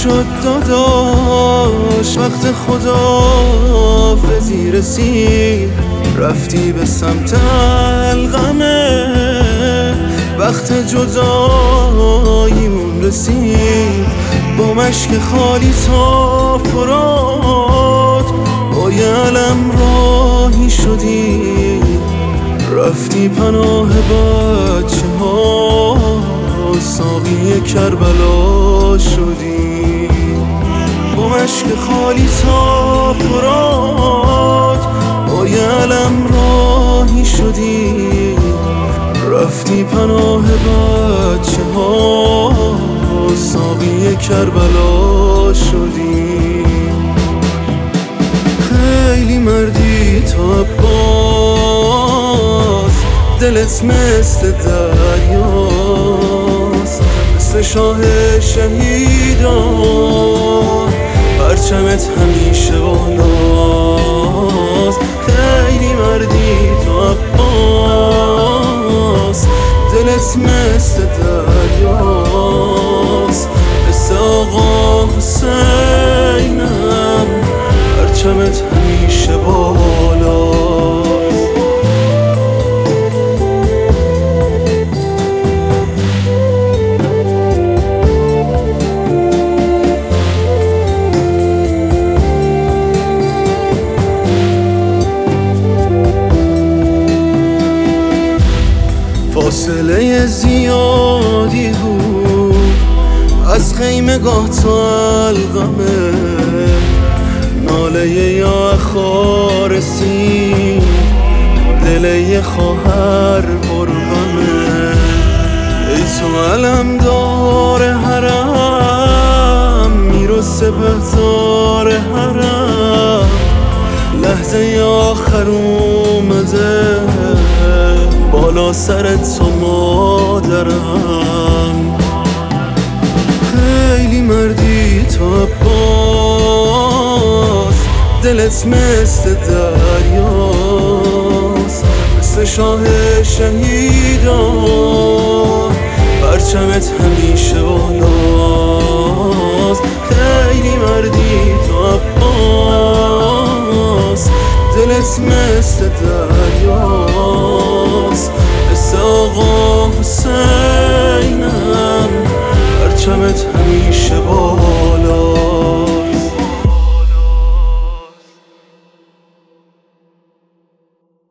شد داداش وقت خداحافظی رسید، رفتی به سمت القمه. وقت جداییمون رسید، با مشک خالی تا فرات، با یه علم راهی شدی، رفتی پناه بچه ها، ساقی کربلا شدی. با مشک خالی تا فرات، با یه علم راهی شدی، رفتی پناه بچه ها، ساقی کربلا شدی. خیلی مردی تو عباس، دلت مثل دریاست، مثل شاه شهیدان، پرچمت همیشه بالاست. خیلی مردی تو عباس، دلت مثل دریاست، مثل آقا حسینم، پرچمت همیشه بالاست. فاصله زیادی بود از خیمگاه تا القمه، ناله یا خارسی، دل یه خواهر پرغمه. ای تو علمدار حرم، میر و سپهدار حرم، لحظه آخر اومده بالا سرت تو مادرم. خیلی مردی تو عباس، دلت مثل دریاست، مثل شاه شهیدان، پرچمت همیشه بالاست. خیلی مردی تو عباس، دلت مثل دریاست، مثل آقا حسینم، پرچمت همیشه بالاست.